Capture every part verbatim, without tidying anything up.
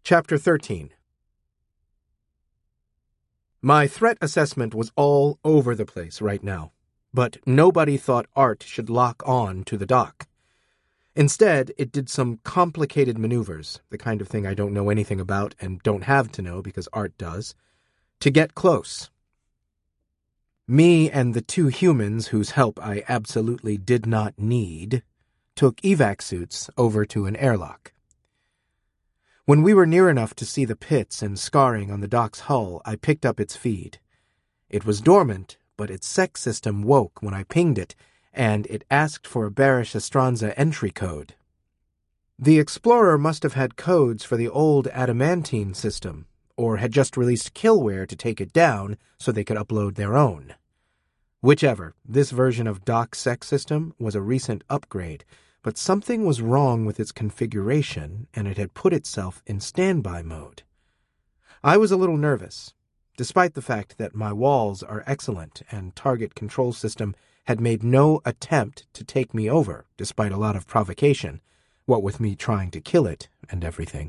Chapter thirteen. My threat assessment was all over the place right now, but nobody thought Art should lock on to the dock. Instead, it did some complicated maneuvers, the kind of thing I don't know anything about and don't have to know because Art does, to get close. Me and the two humans whose help I absolutely did not need took evac suits over to an airlock. When we were near enough to see the pits and scarring on the dock's hull, I picked up its feed. It was dormant, but its sec system woke when I pinged it, and it asked for a Barish Estranza entry code. The Explorer must have had codes for the old Adamantine system, or had just released Killware to take it down so they could upload their own. Whichever, this version of Dock Sec System was a recent upgrade, but something was wrong with its configuration, and it had put itself in standby mode. I was a little nervous, despite the fact that my walls are excellent and Target Control System had made no attempt to take me over, despite a lot of provocation, what with me trying to kill it and everything.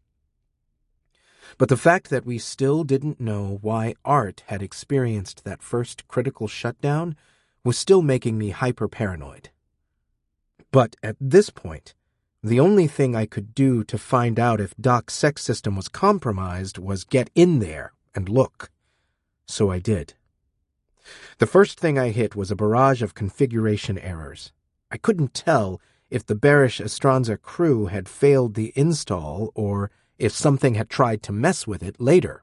But the fact that we still didn't know why Art had experienced that first critical shutdown was still making me hyper-paranoid. But at this point, the only thing I could do to find out if Doc's Sec System was compromised was get in there and look. So I did. The first thing I hit was a barrage of configuration errors. I couldn't tell if the Barish Estranza crew had failed the install or if something had tried to mess with it later.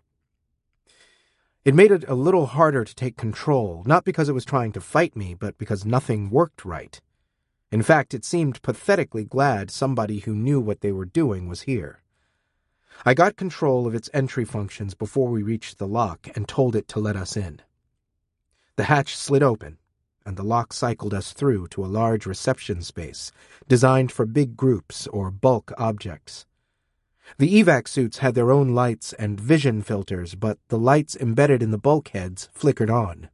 It made it a little harder to take control, not because it was trying to fight me, but because nothing worked right. In fact, it seemed pathetically glad somebody who knew what they were doing was here. I got control of its entry functions before we reached the lock and told it to let us in. The hatch slid open, and the lock cycled us through to a large reception space, designed for big groups or bulk objects. The evac suits had their own lights and vision filters, but the lights embedded in the bulkheads flickered on.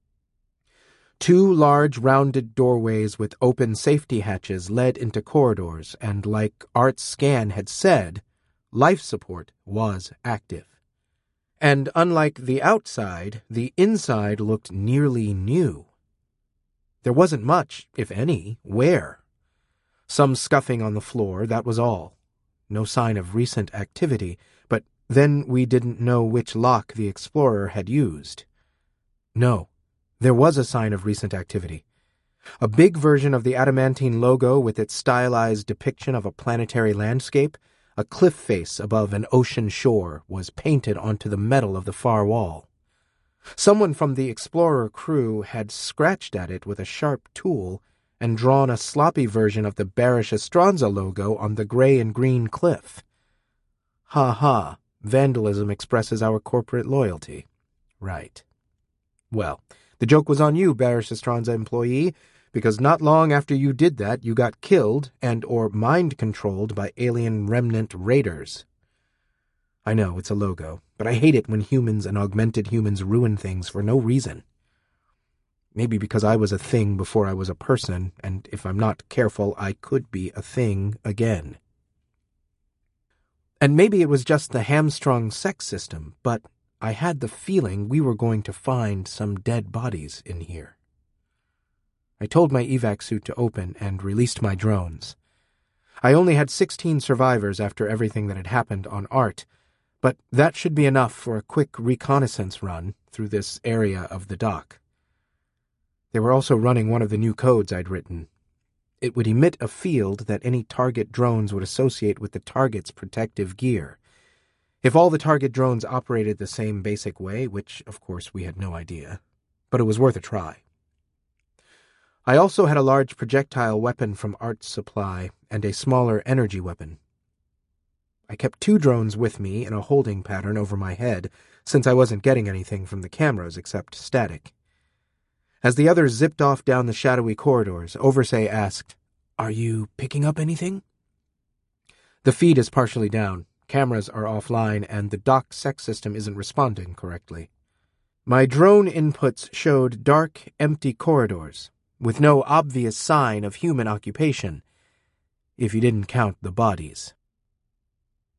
Two large rounded doorways with open safety hatches led into corridors, and like Art's scan had said, life support was active. And unlike the outside, the inside looked nearly new. There wasn't much, if any, wear. Some scuffing on the floor, that was all. No sign of recent activity, but then we didn't know which lock the Explorer had used. No, there was a sign of recent activity. A big version of the Adamantine logo with its stylized depiction of a planetary landscape, a cliff face above an ocean shore, was painted onto the metal of the far wall. Someone from the Explorer crew had scratched at it with a sharp tool and drawn a sloppy version of the Barish Estranza logo on the gray and green cliff. Ha ha, vandalism expresses our corporate loyalty. Right. Well, the joke was on you, Barish Estranza employee, because not long after you did that, you got killed and or mind-controlled by alien remnant raiders. I know, it's a logo, but I hate it when humans and augmented humans ruin things for no reason. Maybe because I was a thing before I was a person, and if I'm not careful, I could be a thing again. And maybe it was just the hamstrung sex system, but I had the feeling we were going to find some dead bodies in here. I told my evac suit to open and released my drones. I only had sixteen survivors after everything that had happened on Art, but that should be enough for a quick reconnaissance run through this area of the dock. They were also running one of the new codes I'd written. It would emit a field that any target drones would associate with the target's protective gear. If all the target drones operated the same basic way, which, of course, we had no idea, but it was worth a try. I also had a large projectile weapon from Art's supply and a smaller energy weapon. I kept two drones with me in a holding pattern over my head, since I wasn't getting anything from the cameras except static. As the others zipped off down the shadowy corridors, Oversay asked, "Are you picking up anything?" The feed is partially down, cameras are offline, and the dock sec system isn't responding correctly. My drone inputs showed dark, empty corridors, with no obvious sign of human occupation, if you didn't count the bodies.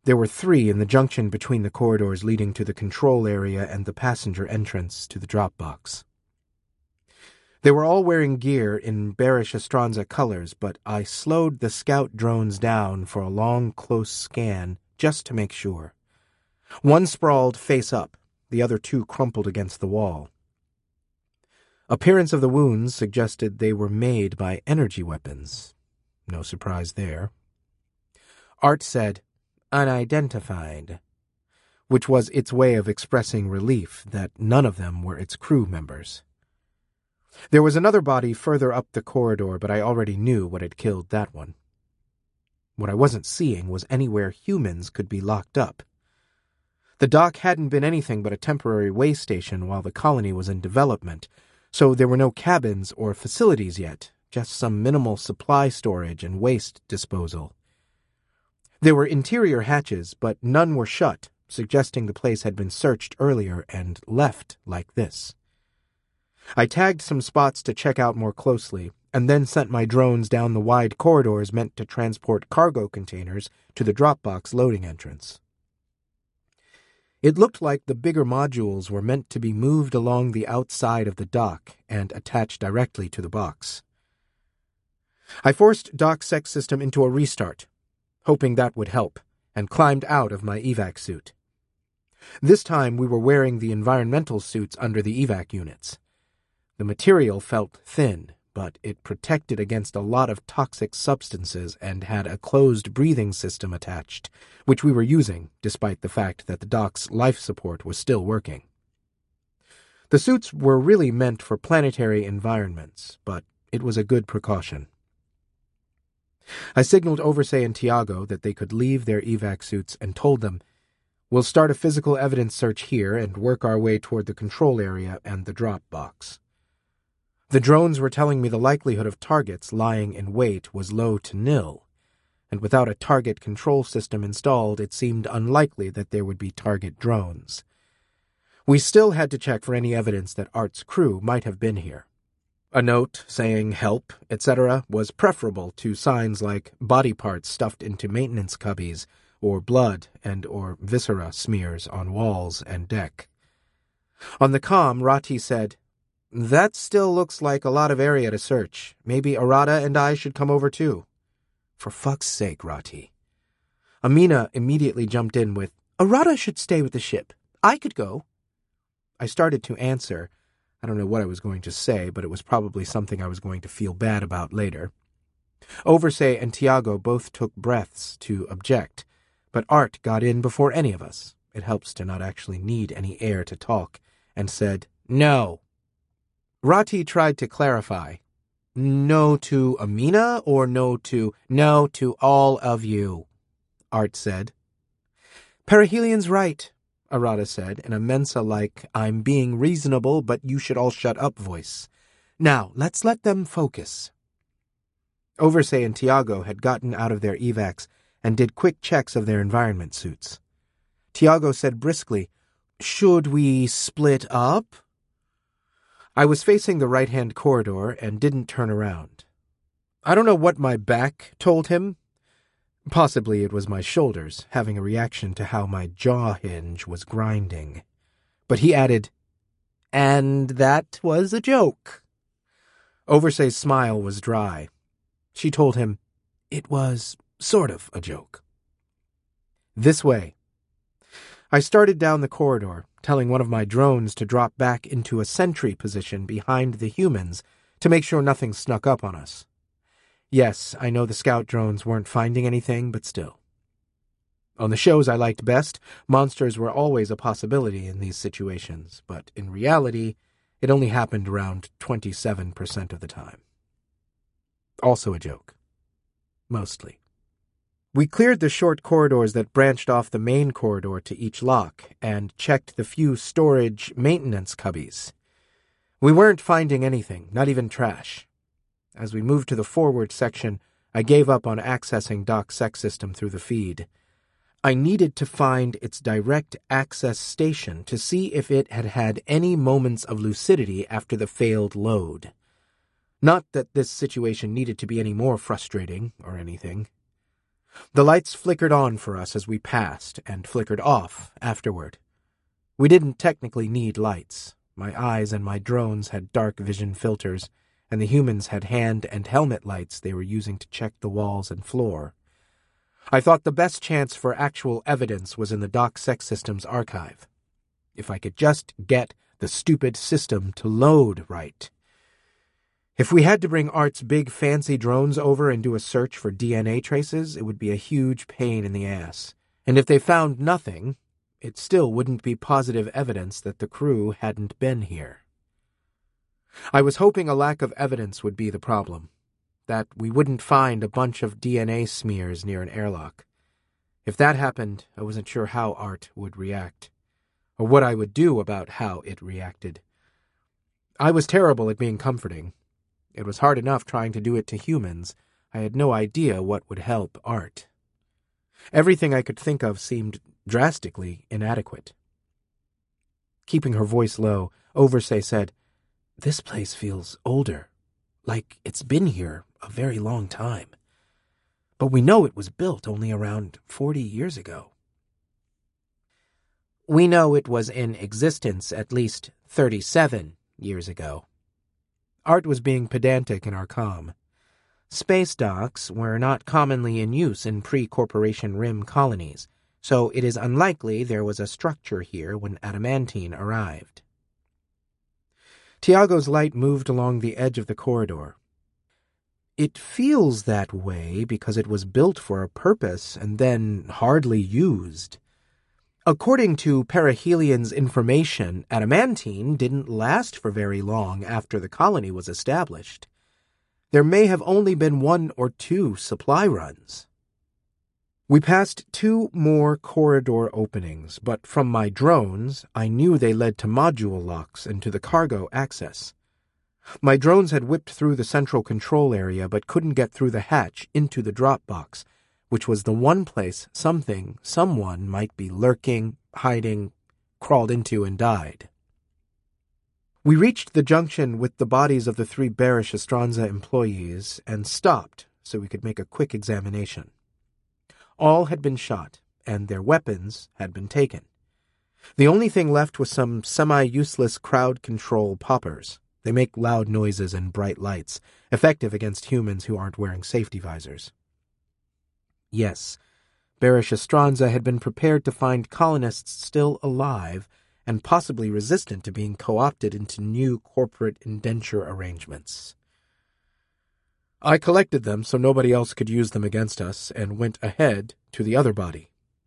There were three in the junction between the corridors leading to the control area and the passenger entrance to the drop box. They were all wearing gear in bearish Astranza colors, but I slowed the scout drones down for a long, close scan just to make sure. One sprawled face up, the other two crumpled against the wall. Appearance of the wounds suggested they were made by energy weapons. No surprise there. Art said, "Unidentified," which was its way of expressing relief that none of them were its crew members. There was another body further up the corridor, but I already knew what had killed that one. What I wasn't seeing was anywhere humans could be locked up. The dock hadn't been anything but a temporary way station while the colony was in development, so there were no cabins or facilities yet, just some minimal supply storage and waste disposal. There were interior hatches, but none were shut, suggesting the place had been searched earlier and left like this. I tagged some spots to check out more closely, and then sent my drones down the wide corridors meant to transport cargo containers to the Dropbox loading entrance. It looked like the bigger modules were meant to be moved along the outside of the dock and attached directly to the box. I forced DocSec system into a restart, hoping that would help, and climbed out of my evac suit. This time we were wearing the environmental suits under the evac units. The material felt thin, but it protected against a lot of toxic substances and had a closed breathing system attached, which we were using, despite the fact that the dock's life support was still working. The suits were really meant for planetary environments, but it was a good precaution. I signaled Oversay and Tiago that they could leave their evac suits and told them, "We'll start a physical evidence search here and work our way toward the control area and the drop box." The drones were telling me the likelihood of targets lying in wait was low to nil, and without a target control system installed, it seemed unlikely that there would be target drones. We still had to check for any evidence that Art's crew might have been here. A note saying help, et cetera was preferable to signs like body parts stuffed into maintenance cubbies or blood and or viscera smears on walls and deck. On the comm, Rati said, "That still looks like a lot of area to search. Maybe Arata and I should come over too." "For fuck's sake, Rati." Amina immediately jumped in with, "Arata should stay with the ship. I could go." I started to answer. I don't know what I was going to say, but it was probably something I was going to feel bad about later. Oversay and Tiago both took breaths to object, but Art got in before any of us. It helps to not actually need any air to talk, and said, "No." Rati tried to clarify. "No to Amina or no to—" "No to all of you," Art said. "Perihelion's right," Arata said in a Mensa-like, "I'm being reasonable, but you should all shut up" voice. "Now, let's let them focus." Oversay and Tiago had gotten out of their evacs and did quick checks of their environment suits. Tiago said briskly, "Should we split up?" I was facing the right-hand corridor and didn't turn around. I don't know what my back told him. Possibly it was my shoulders, having a reaction to how my jaw hinge was grinding. But he added, "And that was a joke." Oversay's smile was dry. She told him, "It was sort of a joke." "This way." I started down the corridor, telling one of my drones to drop back into a sentry position behind the humans to make sure nothing snuck up on us. Yes, I know the scout drones weren't finding anything, but still. On the shows I liked best, monsters were always a possibility in these situations, but in reality, it only happened around twenty-seven percent of the time. Also a joke. Mostly. We cleared the short corridors that branched off the main corridor to each lock and checked the few storage maintenance cubbies. We weren't finding anything, not even trash. As we moved to the forward section, I gave up on accessing DocSec system through the feed. I needed to find its direct access station to see if it had had any moments of lucidity after the failed load. Not that this situation needed to be any more frustrating or anything. The lights flickered on for us as we passed, and flickered off afterward. We didn't technically need lights. My eyes and my drones had dark vision filters, and the humans had hand and helmet lights they were using to check the walls and floor. I thought the best chance for actual evidence was in the DocSec Systems archive. If I could just get the stupid system to load right. If we had to bring Art's big fancy drones over and do a search for D N A traces, it would be a huge pain in the ass. And if they found nothing, it still wouldn't be positive evidence that the crew hadn't been here. I was hoping a lack of evidence would be the problem, that we wouldn't find a bunch of D N A smears near an airlock. If that happened, I wasn't sure how Art would react, or what I would do about how it reacted. I was terrible at being comforting. It was hard enough trying to do it to humans. I had no idea what would help Art. Everything I could think of seemed drastically inadequate. Keeping her voice low, Oversay said, "This place feels older, like it's been here a very long time. But we know it was built only around forty years ago." "We know it was in existence at least thirty-seven years ago." Art was being pedantic in our comm. Space docks were not commonly in use in pre-Corporation Rim colonies, so it is unlikely there was a structure here when Adamantine arrived. Tiago's light moved along the edge of the corridor. "It feels that way because it was built for a purpose and then hardly used. According to Perihelion's information, Adamantine didn't last for very long after the colony was established. There may have only been one or two supply runs." We passed two more corridor openings, but from my drones, I knew they led to module locks and to the cargo access. My drones had whipped through the central control area but couldn't get through the hatch into the drop box, which was the one place something, someone might be lurking, hiding, crawled into and died. We reached the junction with the bodies of the three Barish Estranza employees and stopped so we could make a quick examination. All had been shot, and their weapons had been taken. The only thing left was some semi-useless crowd control poppers. They make loud noises and bright lights, effective against humans who aren't wearing safety visors. Yes, Barish Estranza had been prepared to find colonists still alive and possibly resistant to being co-opted into new corporate indenture arrangements. I collected them so nobody else could use them against us and went ahead to the other body.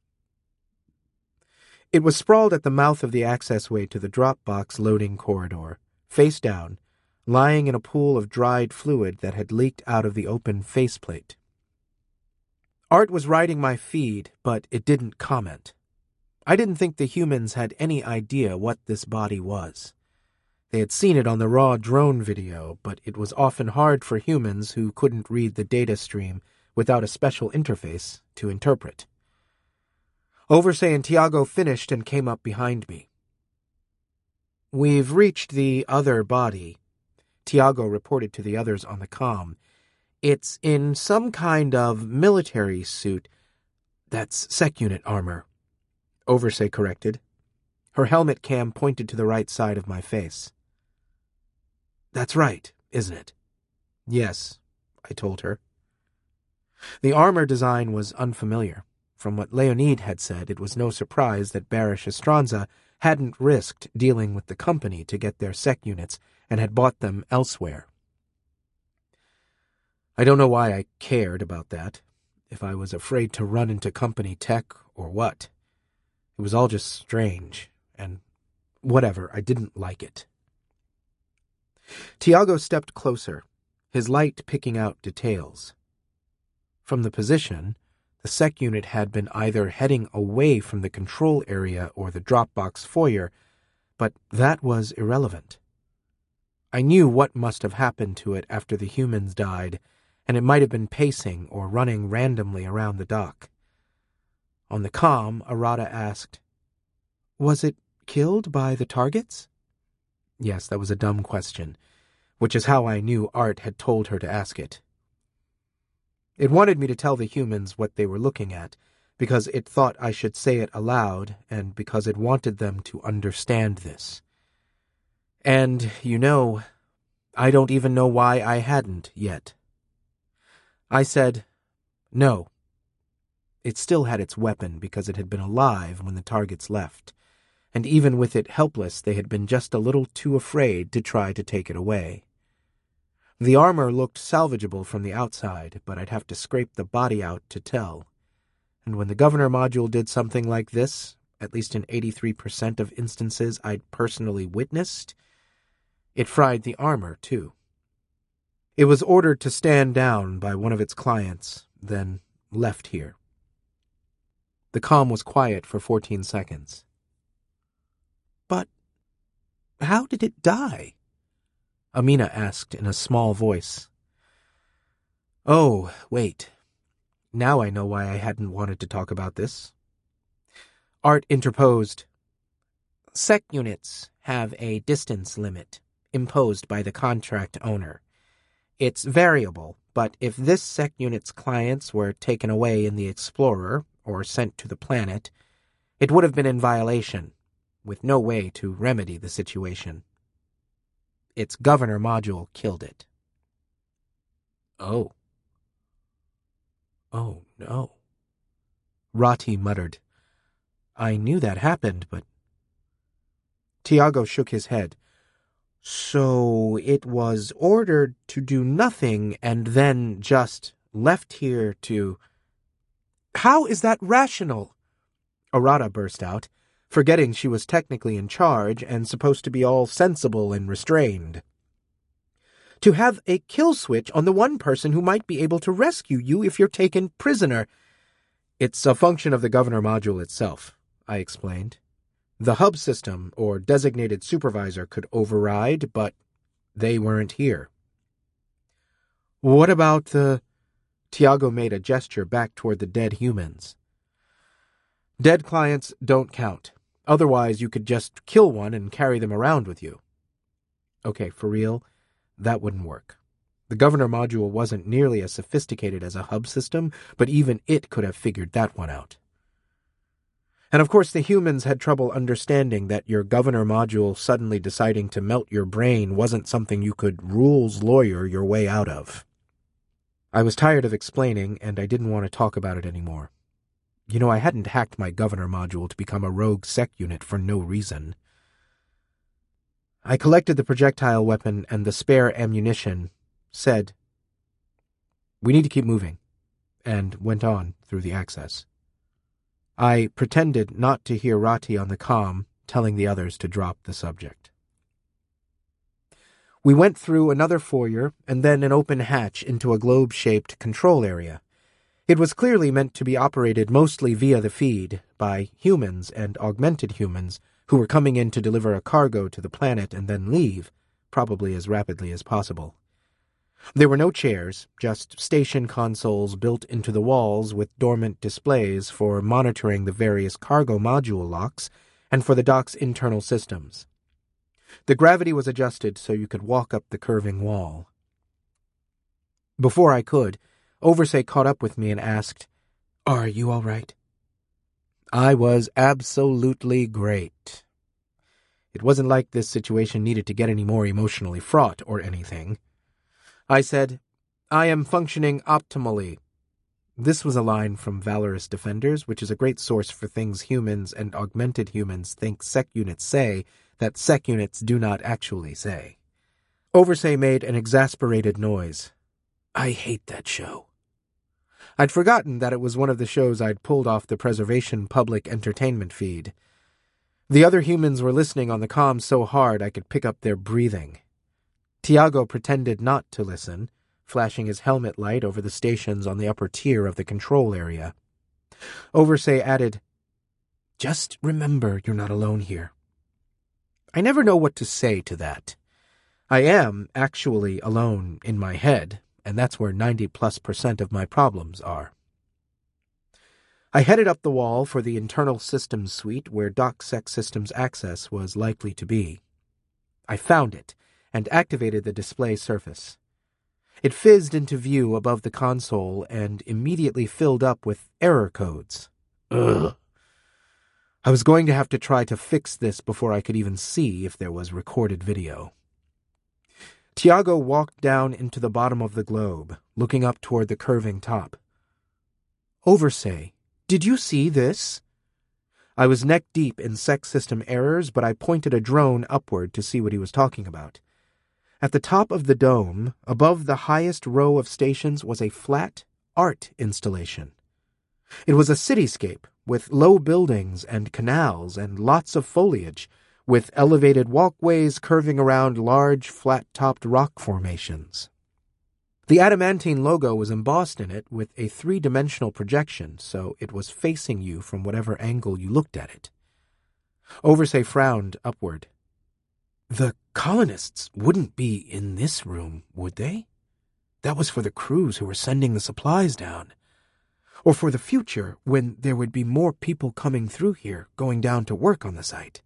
It was sprawled at the mouth of the accessway to the drop box loading corridor, face down, lying in a pool of dried fluid that had leaked out of the open faceplate. Art was writing my feed, but it didn't comment. I didn't think the humans had any idea what this body was. They had seen it on the raw drone video, but it was often hard for humans who couldn't read the data stream without a special interface to interpret. Oversay and Tiago finished and came up behind me. "We've reached the other body," Tiago reported to the others on the comm. "It's in some kind of military suit. That's sec unit armor," Oversay corrected. Her helmet cam pointed to the right side of my face. "That's right, isn't it?" "Yes," I told her. The armor design was unfamiliar. From what Leonid had said, it was no surprise that Barish Estranza hadn't risked dealing with the company to get their sec units and had bought them elsewhere. I don't know why I cared about that, if I was afraid to run into company tech or what. It was all just strange, and whatever, I didn't like it. Tiago stepped closer, his light picking out details. From the position, the sec unit had been either heading away from the control area or the Dropbox foyer, but that was irrelevant. I knew what must have happened to it after the humans died, and it might have been pacing or running randomly around the dock. On the comm, Arata asked, "Was it killed by the targets?" Yes, that was a dumb question, which is how I knew Art had told her to ask it. It wanted me to tell the humans what they were looking at, because it thought I should say it aloud, and because it wanted them to understand this. And, you know, I don't even know why I hadn't yet. I said, no. It still had its weapon because it had been alive when the targets left, and even with it helpless, they had been just a little too afraid to try to take it away. The armor looked salvageable from the outside, but I'd have to scrape the body out to tell. And when the governor module did something like this, at least in eighty-three percent of instances I'd personally witnessed, it fried the armor, too. It was ordered to stand down by one of its clients, then left here. The comm was quiet for fourteen seconds. But how did it die? Amina asked in a small voice. Oh, wait. Now I know why I hadn't wanted to talk about this. Art interposed. Sec units have a distance limit imposed by the contract owner. It's variable, but if this sec unit's clients were taken away in the Explorer or sent to the planet, it would have been in violation, with no way to remedy the situation. Its governor module killed it. Oh. Oh, no. Rati muttered. I knew that happened, but... Tiago shook his head. So it was ordered to do nothing and then just left here to... How is that rational? Arata burst out, forgetting she was technically in charge and supposed to be all sensible and restrained. To have a kill switch on the one person who might be able to rescue you if you're taken prisoner. It's a function of the governor module itself, I explained. The hub system or designated supervisor could override, but they weren't here. What about the... Tiago made a gesture back toward the dead humans. Dead clients don't count. Otherwise, you could just kill one and carry them around with you. Okay, for real, that wouldn't work. The governor module wasn't nearly as sophisticated as a hub system, but even it could have figured that one out. And of course the humans had trouble understanding that your governor module suddenly deciding to melt your brain wasn't something you could rules lawyer your way out of. I was tired of explaining, and I didn't want to talk about it anymore. You know, I hadn't hacked my governor module to become a rogue sec unit for no reason. I collected the projectile weapon and the spare ammunition, said, "We need to keep moving," and went on through the access. I pretended not to hear Rati on the comm, telling the others to drop the subject. We went through another foyer and then an open hatch into a globe-shaped control area. It was clearly meant to be operated mostly via the feed by humans and augmented humans who were coming in to deliver a cargo to the planet and then leave, probably as rapidly as possible. There were no chairs, just station consoles built into the walls with dormant displays for monitoring the various cargo module locks and for the dock's internal systems. The gravity was adjusted so you could walk up the curving wall. Before I could, Oversay caught up with me and asked, "Are you all right?" I was absolutely great. It wasn't like this situation needed to get any more emotionally fraught or anything. I said, "I am functioning optimally." This was a line from Valorous Defenders, which is a great source for things humans and augmented humans think sec units say that sec units do not actually say. Oversay made an exasperated noise. I hate that show. I'd forgotten that it was one of the shows I'd pulled off the Preservation public entertainment feed. The other humans were listening on the comm so hard I could pick up their breathing. Tiago pretended not to listen, flashing his helmet light over the stations on the upper tier of the control area. Oversay added, "Just remember you're not alone here." I never know what to say to that. I am actually alone in my head, and that's where ninety plus percent of my problems are. I headed up the wall for the internal systems suite where DocSec systems access was likely to be. I found it and activated the display surface. It fizzed into view above the console and immediately filled up with error codes. Ugh. I was going to have to try to fix this before I could even see if there was recorded video. Tiago walked down into the bottom of the globe, looking up toward the curving top. Oversay, did you see this? I was neck-deep in sex system errors, but I pointed a drone upward to see what he was talking about. At the top of the dome, above the highest row of stations, was a flat art installation. It was a cityscape with low buildings and canals and lots of foliage, with elevated walkways curving around large, flat-topped rock formations. The adamantine logo was embossed in it with a three-dimensional projection, so it was facing you from whatever angle you looked at it. Oversay frowned upward. The colonists wouldn't be in this room, would they? That was for the crews who were sending the supplies down. Or for the future, when there would be more people coming through here, going down to work on the site.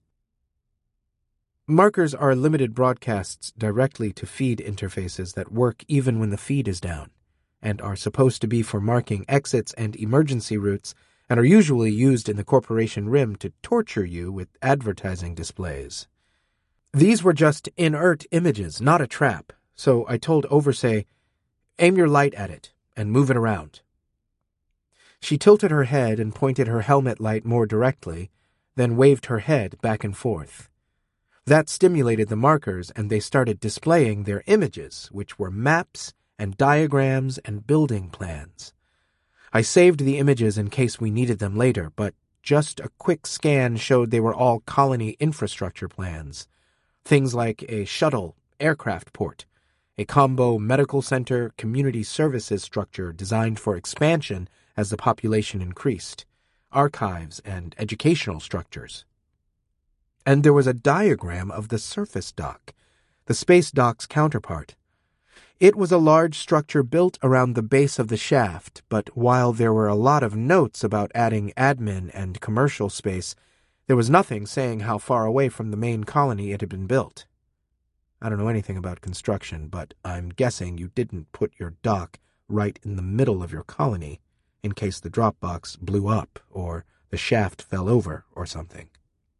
Markers are limited broadcasts directly to feed interfaces that work even when the feed is down, and are supposed to be for marking exits and emergency routes, and are usually used in the corporation rim to torture you with advertising displays. These were just inert images, not a trap, so I told Oversay, aim your light at it, and move it around. She tilted her head and pointed her helmet light more directly, then waved her head back and forth. That stimulated the markers, and they started displaying their images, which were maps and diagrams and building plans. I saved the images in case we needed them later, but just a quick scan showed they were all colony infrastructure plans. Things like a shuttle aircraft port, a combo medical center community services structure designed for expansion as the population increased, archives and educational structures. And there was a diagram of the surface dock, the space dock's counterpart. It was a large structure built around the base of the shaft, but while there were a lot of notes about adding admin and commercial space, there was nothing saying how far away from the main colony it had been built. I don't know anything about construction, but I'm guessing you didn't put your dock right in the middle of your colony in case the drop box blew up or the shaft fell over or something.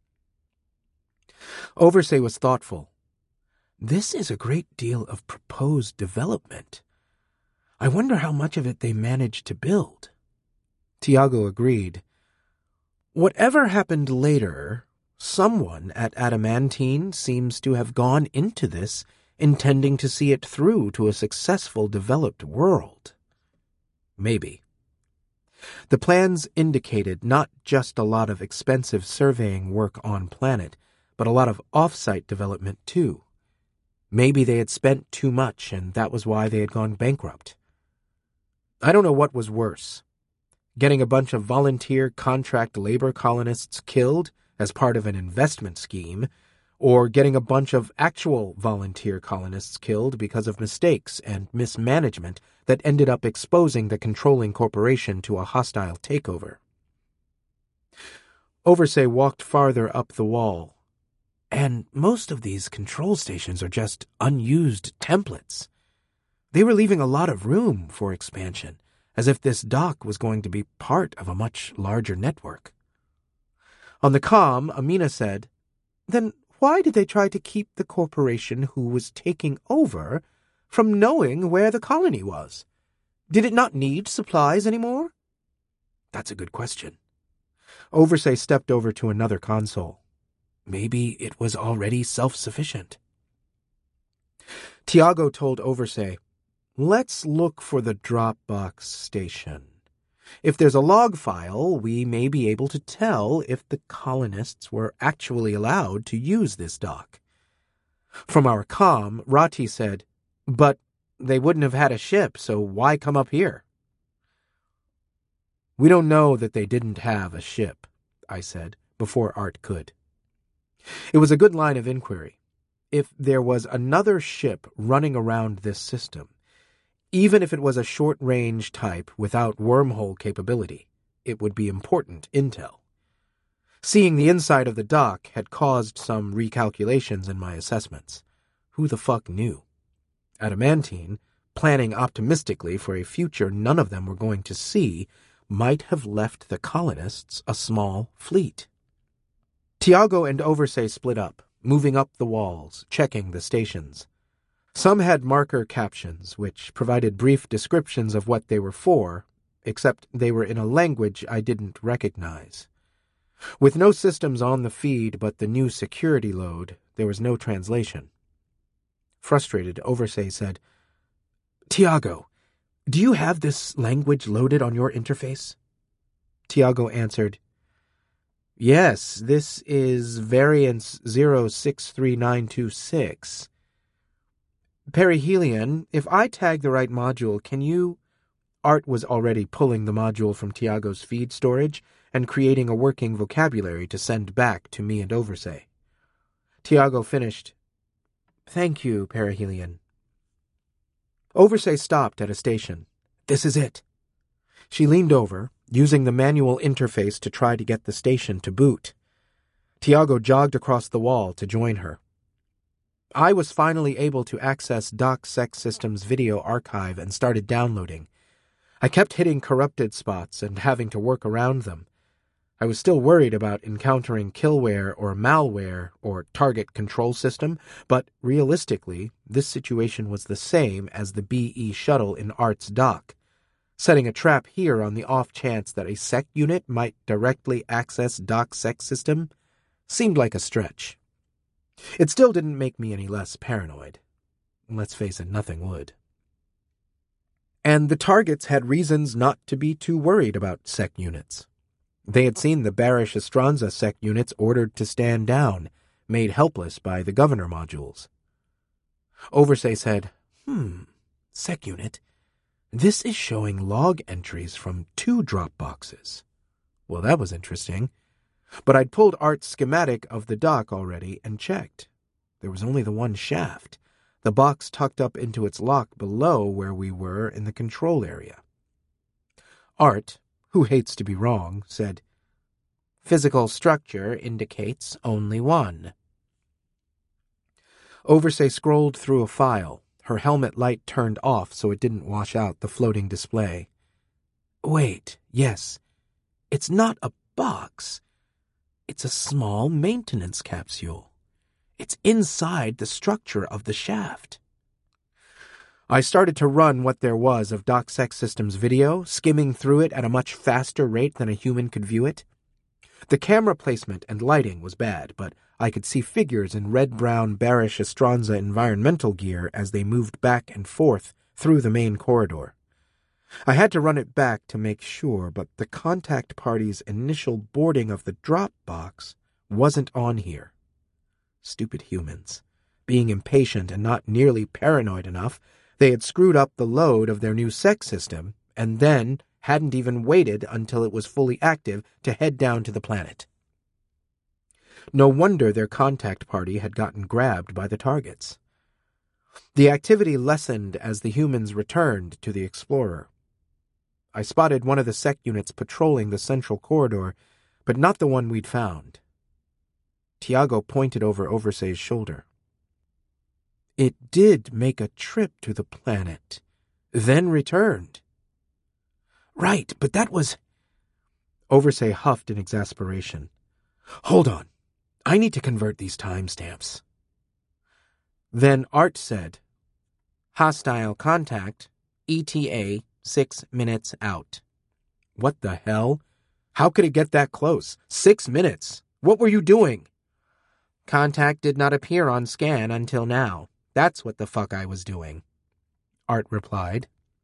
Oversay was thoughtful. This is a great deal of proposed development. I wonder how much of it they managed to build. Tiago agreed. Whatever happened later, someone at Adamantine seems to have gone into this intending to see it through to a successful developed world. Maybe. The plans indicated not just a lot of expensive surveying work on planet, but a lot of off-site development, too. Maybe they had spent too much, and that was why they had gone bankrupt. I don't know what was worse, getting a bunch of volunteer contract labor colonists killed as part of an investment scheme, or getting a bunch of actual volunteer colonists killed because of mistakes and mismanagement that ended up exposing the controlling corporation to a hostile takeover. Oversay walked farther up the wall. And most of these control stations are just unused templates. They were leaving a lot of room for expansion, as if this dock was going to be part of a much larger network. On the comm, Amina said, Then why did they try to keep the corporation who was taking over from knowing where the colony was? Did it not need supplies anymore? That's a good question. Oversay stepped over to another console. Maybe it was already self-sufficient. Tiago told Oversay, Let's look for the Dropbox station. If there's a log file, we may be able to tell if the colonists were actually allowed to use this dock. From our comm, Rati said, But they wouldn't have had a ship, so why come up here? We don't know that they didn't have a ship, I said, before Art could. It was a good line of inquiry. If there was another ship running around this system, even if it was a short-range type without wormhole capability, it would be important intel. Seeing the inside of the dock had caused some recalculations in my assessments. Who the fuck knew? Adamantine, planning optimistically for a future none of them were going to see, might have left the colonists a small fleet. Tiago and Oversay split up, moving up the walls, checking the stations. Some had marker captions, which provided brief descriptions of what they were for, except they were in a language I didn't recognize. With no systems on the feed but the new security load, there was no translation. Frustrated, Oversay said, "Tiago, do you have this language loaded on your interface?" Tiago answered, "Yes, this is variance zero six three nine two six. Perihelion, if I tag the right module, can you—" Art was already pulling the module from Tiago's feed storage and creating a working vocabulary to send back to me and Oversay. Tiago finished, "Thank you, Perihelion." Oversay stopped at a station. "This is it." She leaned over, using the manual interface to try to get the station to boot. Tiago jogged across the wall to join her. I was finally able to access DocSec Systems' video archive and started downloading. I kept hitting corrupted spots and having to work around them. I was still worried about encountering killware or malware or target control system, but realistically, this situation was the same as the B E shuttle in Art's dock. Setting a trap here on the off chance that a sec unit might directly access DocSec System seemed like a stretch. It still didn't make me any less paranoid. Let's face it, nothing would. And the targets had reasons not to be too worried about sec units. They had seen the Barish Estranza sec units ordered to stand down, made helpless by the governor modules. Oversay said, Hmm, sec unit. This is showing log entries from two drop boxes. Well, that was interesting. But I'd pulled Art's schematic of the dock already and checked. There was only the one shaft, the box tucked up into its lock below where we were in the control area. Art, who hates to be wrong, said, "Physical structure indicates only one." Oversay scrolled through a file, her helmet light turned off so it didn't wash out the floating display. Wait, yes, it's not a box. It's a small maintenance capsule. It's inside the structure of the shaft. I started to run what there was of DocSec Systems video, skimming through it at a much faster rate than a human could view it. The camera placement and lighting was bad, but I could see figures in red-brown Barish Estranza environmental gear as they moved back and forth through the main corridor. I had to run it back to make sure, but the contact party's initial boarding of the drop box wasn't on here. Stupid humans. Being impatient and not nearly paranoid enough, they had screwed up the load of their new sec system, and then hadn't even waited until it was fully active to head down to the planet. No wonder their contact party had gotten grabbed by the targets. The activity lessened as the humans returned to the Explorer. I spotted one of the sec units patrolling the central corridor, but not the one we'd found. Tiago pointed over Oversay's shoulder. It did make a trip to the planet, then returned. Right, but that was... Oversay huffed in exasperation. Hold on. I need to convert these timestamps. Then Art said, Hostile contact, E T A, six minutes out. What the hell? How could it get that close? Six minutes? What were you doing? Contact did not appear on scan until now. That's what the fuck I was doing, Art replied.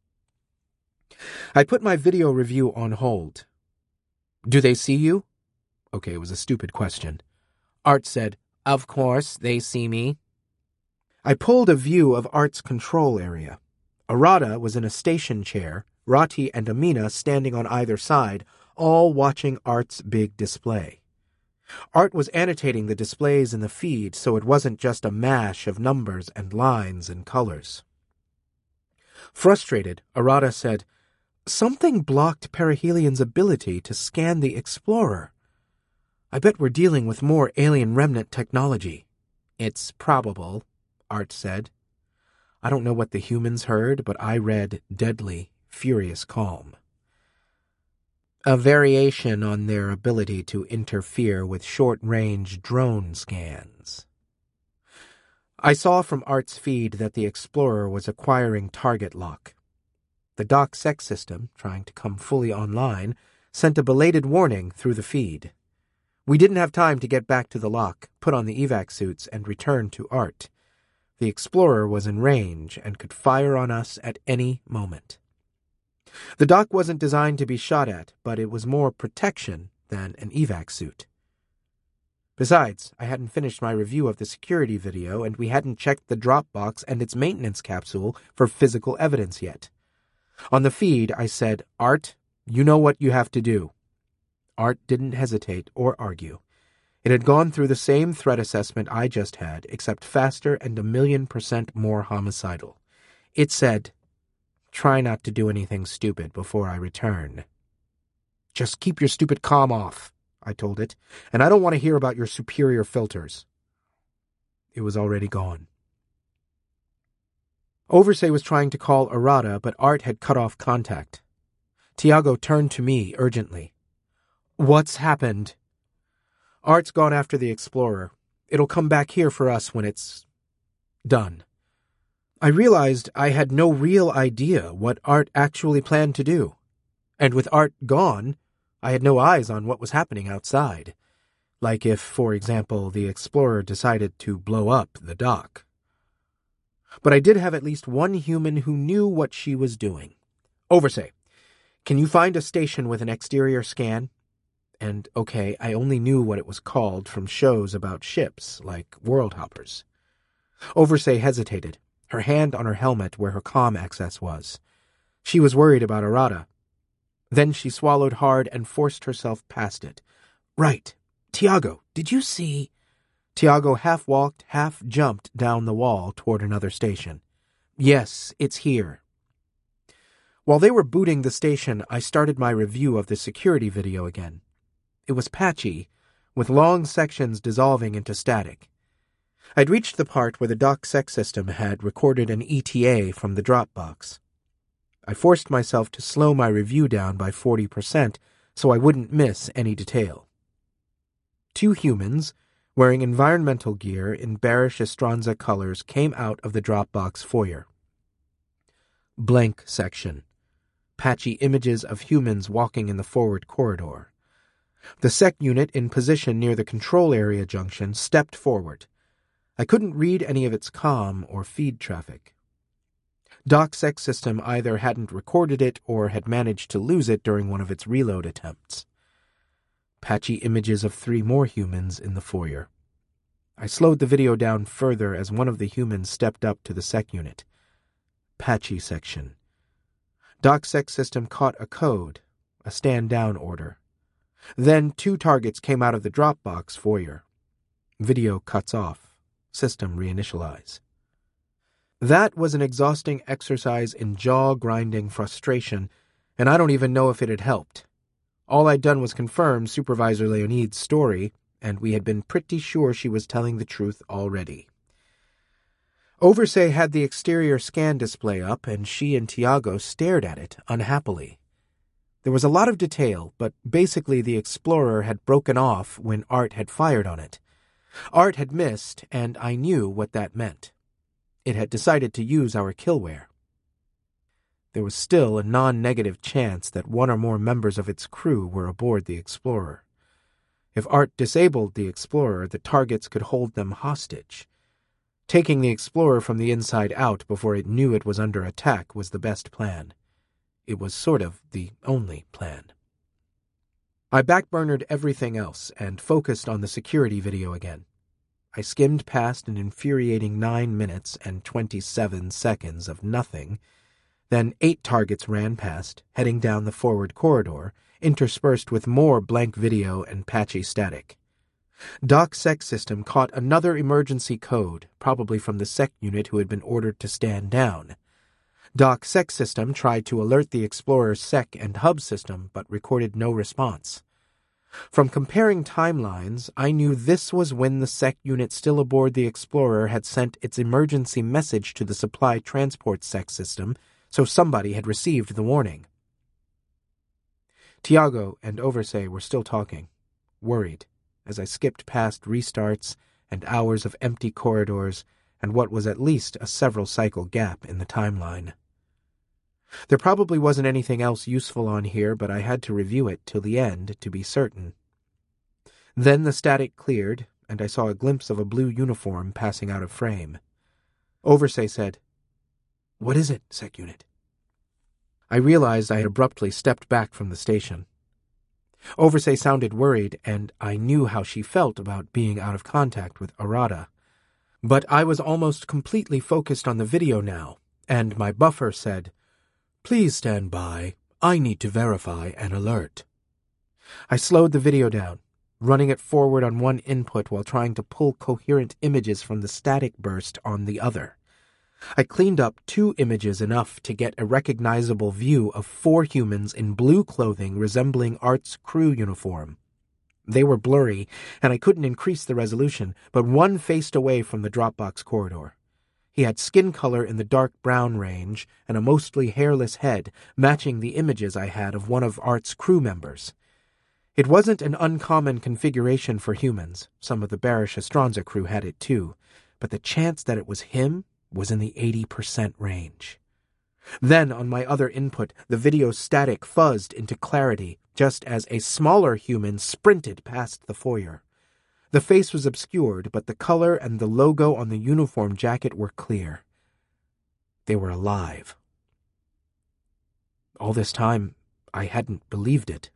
I put my video review on hold. Do they see you? Okay, it was a stupid question. Art said, Of course, they see me. I pulled a view of Art's control area. Arata was in a station chair, Rati and Amina standing on either side, all watching Art's big display. Art was annotating the displays in the feed so it wasn't just a mash of numbers and lines and colors. Frustrated, Arata said, Something blocked Perihelion's ability to scan the Explorer. I bet we're dealing with more alien remnant technology. It's probable, Art said. I don't know what the humans heard, but I read deadly, furious calm. A variation on their ability to interfere with short-range drone scans. I saw from Art's feed that the Explorer was acquiring target lock. The DocSec system, trying to come fully online, sent a belated warning through the feed. We didn't have time to get back to the lock, put on the evac suits, and return to Art. The Explorer was in range and could fire on us at any moment. The dock wasn't designed to be shot at, but it was more protection than an evac suit. Besides, I hadn't finished my review of the security video, and we hadn't checked the drop box and its maintenance capsule for physical evidence yet. On the feed, I said, "Art, you know what you have to do." Art didn't hesitate or argue. It had gone through the same threat assessment I just had, except faster and a million percent more homicidal. It said, "Try not to do anything stupid before I return." "Just keep your stupid comm off," I told it, "and I don't want to hear about your superior filters." It was already gone. Oversay was trying to call Arata, but Art had cut off contact. Tiago turned to me urgently. "What's happened?" "Art's gone after the Explorer. It'll come back here for us when it's done." I realized I had no real idea what Art actually planned to do. And with Art gone, I had no eyes on what was happening outside. Like if, for example, the Explorer decided to blow up the dock. But I did have at least one human who knew what she was doing. "Oversay, can you find a station with an exterior scan?" And, okay, I only knew what it was called from shows about ships, like World Hoppers. Oversay hesitated, her hand on her helmet where her comm access was. She was worried about Arata. Then she swallowed hard and forced herself past it. "Right. Tiago, did you see?" Tiago half-walked, half-jumped down the wall toward another station. "Yes, it's here." While they were booting the station, I started my review of the security video again. It was patchy, with long sections dissolving into static. I'd reached the part where the DocSec system had recorded an E T A from the drop box. I forced myself to slow my review down by forty percent so I wouldn't miss any detail. Two humans, wearing environmental gear in bearish Estranza colors, came out of the Dropbox foyer. Blank section. Patchy images of humans walking in the forward corridor. The sec unit in position near the control area junction stepped forward. I couldn't read any of its comm or feed traffic. DocSec system either hadn't recorded it or had managed to lose it during one of its reload attempts. Patchy images of three more humans in the foyer. I slowed the video down further as one of the humans stepped up to the sec unit. Patchy section. DocSec system caught a code, a stand-down order. Then two targets came out of the Dropbox foyer. Video cuts off. System reinitialize. That was an exhausting exercise in jaw-grinding frustration, and I don't even know if it had helped. All I'd done was confirm Supervisor Leonid's story, and we had been pretty sure she was telling the truth already. Oversay had the exterior scan display up, and she and Tiago stared at it unhappily. There was a lot of detail, but basically the Explorer had broken off when Art had fired on it. Art had missed, and I knew what that meant. It had decided to use our killware. There was still a non-negative chance that one or more members of its crew were aboard the Explorer. If Art disabled the Explorer, the targets could hold them hostage. Taking the Explorer from the inside out before it knew it was under attack was the best plan. It was sort of the only plan. I backburnered everything else and focused on the security video again. I skimmed past an infuriating nine minutes and twenty-seven seconds of nothing. Then eight targets ran past, heading down the forward corridor, interspersed with more blank video and patchy static. DocSec system caught another emergency code, probably from the sec unit who had been ordered to stand down. DocSec system tried to alert the Explorer's sec and hub system, but recorded no response. From comparing timelines, I knew this was when the sec unit still aboard the Explorer had sent its emergency message to the supply transport sec system, so somebody had received the warning. Tiago and Oversay were still talking, worried, as I skipped past restarts and hours of empty corridors and what was at least a several-cycle gap in the timeline. There probably wasn't anything else useful on here, but I had to review it till the end to be certain. Then the static cleared, and I saw a glimpse of a blue uniform passing out of frame. Oversay said, "What is it, Sec Unit?" I realized I had abruptly stepped back from the station. Oversay sounded worried, and I knew how she felt about being out of contact with Arata. But I was almost completely focused on the video now, and my buffer said, "Please stand by. I need to verify an alert." I slowed the video down, running it forward on one input while trying to pull coherent images from the static burst on the other. I cleaned up two images enough to get a recognizable view of four humans in blue clothing resembling Art's crew uniform. They were blurry, and I couldn't increase the resolution, but one faced away from the Dropbox corridor. He had skin color in the dark brown range and a mostly hairless head, matching the images I had of one of Art's crew members. It wasn't an uncommon configuration for humans. Some of the Barish Estranza crew had it too, but the chance that it was him was in the eighty percent range. Then, on my other input, the video static fuzzed into clarity, just as a smaller human sprinted past the foyer. The face was obscured, but the color and the logo on the uniform jacket were clear. They were alive. All this time, I hadn't believed it.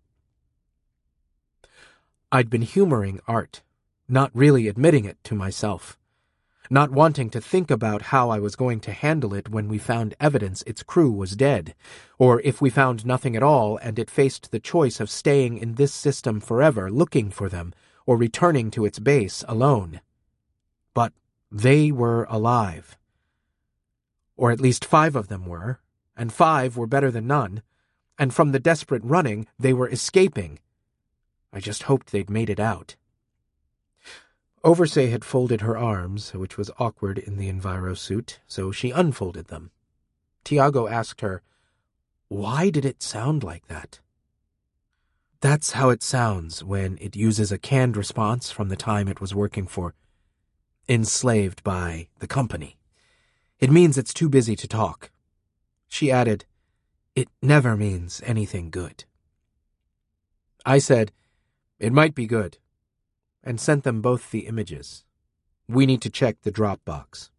I'd been humoring Art, not really admitting it to myself, not wanting to think about how I was going to handle it when we found evidence its crew was dead, or if we found nothing at all and it faced the choice of staying in this system forever looking for them, or returning to its base alone. But they were alive. Or at least five of them were, and five were better than none, and from the desperate running, they were escaping. I just hoped they'd made it out. Oversay had folded her arms, which was awkward in the Enviro suit, so she unfolded them. Tiago asked her, "Why did it sound like that?" "That's how it sounds when it uses a canned response from the time it was working for enslaved by the company. It means it's too busy to talk." She added, "It never means anything good." I said, "It might be good," and sent them both the images. "We need to check the Dropbox."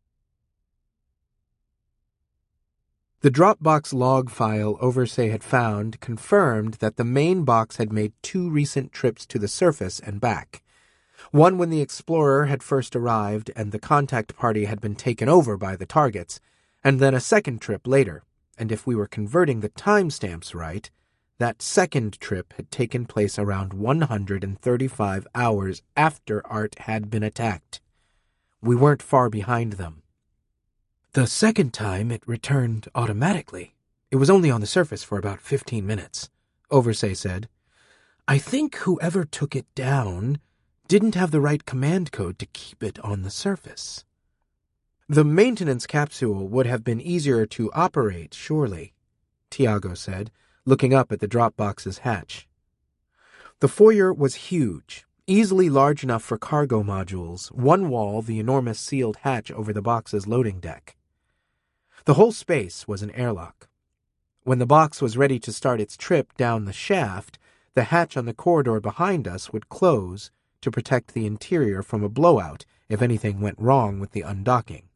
The Dropbox log file Oversay had found confirmed that the main box had made two recent trips to the surface and back. One when the Explorer had first arrived and the contact party had been taken over by the targets, and then a second trip later, and if we were converting the timestamps right, that second trip had taken place around one hundred thirty-five hours after Art had been attacked. We weren't far behind them. "The second time it returned automatically. It was only on the surface for about fifteen minutes, Oversay said. "I think whoever took it down didn't have the right command code to keep it on the surface." "The maintenance capsule would have been easier to operate, surely," Tiago said, looking up at the Dropbox's hatch. The foyer was huge, easily large enough for cargo modules, one wall the enormous sealed hatch over the box's loading deck. The whole space was an airlock. When the box was ready to start its trip down the shaft, the hatch on the corridor behind us would close to protect the interior from a blowout if anything went wrong with the undocking.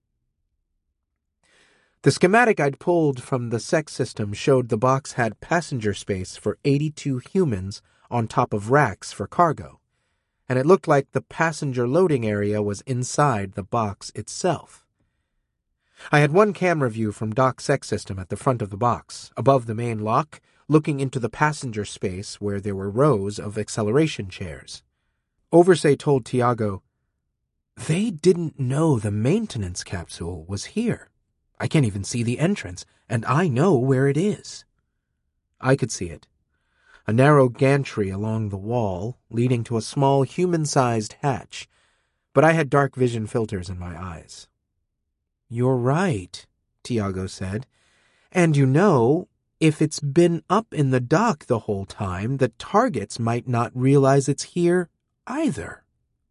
The schematic I'd pulled from the sec system showed the box had passenger space for eighty-two humans on top of racks for cargo, and it looked like the passenger loading area was inside the box itself. I had one camera view from Doc Sec System at the front of the box, above the main lock, looking into the passenger space where there were rows of acceleration chairs. Oversay told Tiago, "They didn't know the maintenance capsule was here. I can't even see the entrance, and I know where it is." I could see it. a narrow gantry along the wall leading to a small human-sized hatch, but I had dark vision filters in my eyes. "You're right," Tiago said. "And you know, if it's been up in the dock the whole time, the targets might not realize it's here either."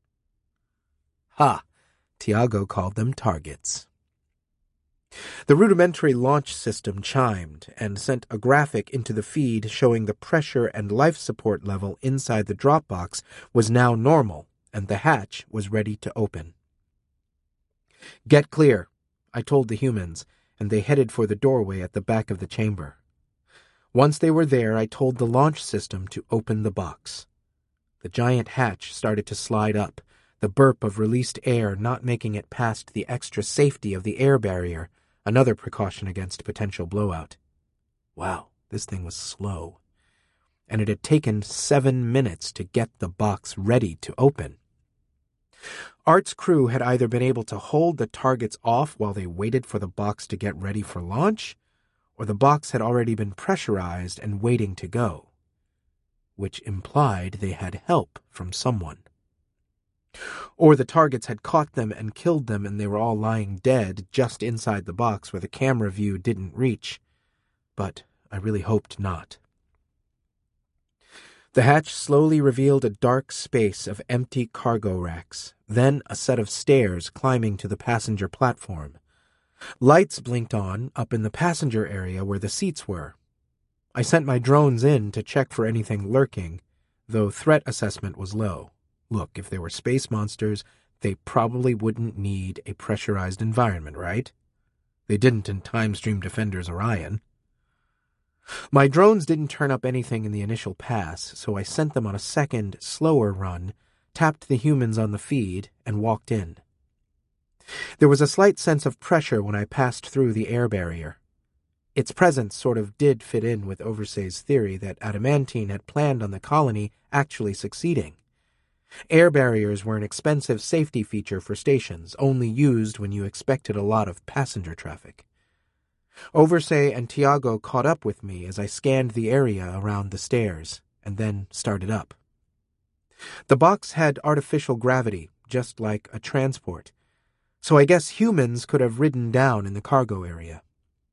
Ha! Tiago called them targets. The rudimentary launch system chimed and sent a graphic into the feed showing the pressure and life support level inside the drop box was now normal, and the hatch was ready to open. "Get clear," I told the humans, and they headed for the doorway at the back of the chamber. Once they were there, I told the launch system to open the box. The giant hatch started to slide up, the burp of released air not making it past the extra safety of the air barrier, another precaution against potential blowout. Wow, this thing was slow. And it had taken seven minutes to get the box ready to open. Art's crew had either been able to hold the targets off while they waited for the box to get ready for launch, or the box had already been pressurized and waiting to go, which implied they had help from someone. Or the targets had caught them and killed them and they were all lying dead just inside the box where the camera view didn't reach, but I really hoped not. The hatch slowly revealed a dark space of empty cargo racks, then a set of stairs climbing to the passenger platform. Lights blinked on up in the passenger area where the seats were. I sent my drones in to check for anything lurking, though threat assessment was low. Look, if they were space monsters, they probably wouldn't need a pressurized environment, right? They didn't in Time Stream Defender's Orion. My drones didn't turn up anything in the initial pass, so I sent them on a second, slower run, tapped the humans on the feed, and walked in. There was a slight sense of pressure when I passed through the air barrier. Its presence sort of did fit in with Oversee's theory that Adamantine had planned on the colony actually succeeding. Air barriers were an expensive safety feature for stations, only used when you expected a lot of passenger traffic. Oversee and Tiago caught up with me as I scanned the area around the stairs, and then started up. The box had artificial gravity, just like a transport, so I guess humans could have ridden down in the cargo area.